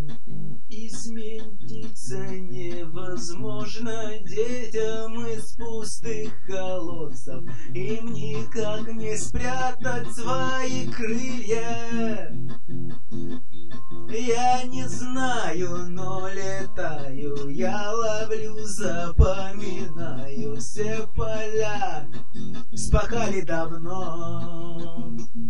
Измениться невозможно детям из пустых колодцев. Им никак не спрятать свои крылья. Я не знаю, но летаю, я ловлю, запоминаю. Все поля вспахали давно.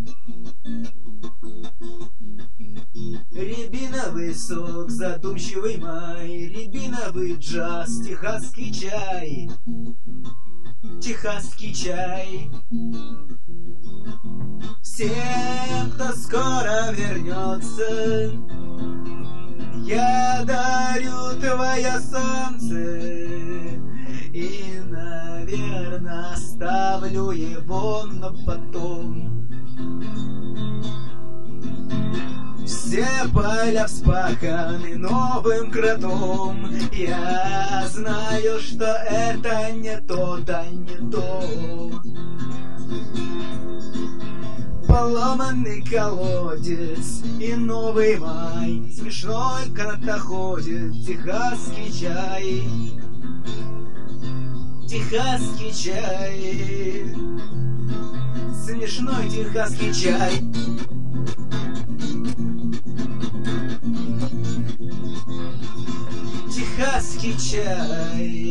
Рябиновый сок, задумчивый май, рябиновый джаз, техасский чай, техасский чай. Всем, кто скоро вернется, я дарю твое солнце и, наверное, оставлю его на потом. Все поля вспаханы новым кротом. Я знаю, что это не то, да не то. Поломанный колодец и новый май, смешной канатоходец, техасский чай, техасский чай, смешной техасский чай. Техасский чай.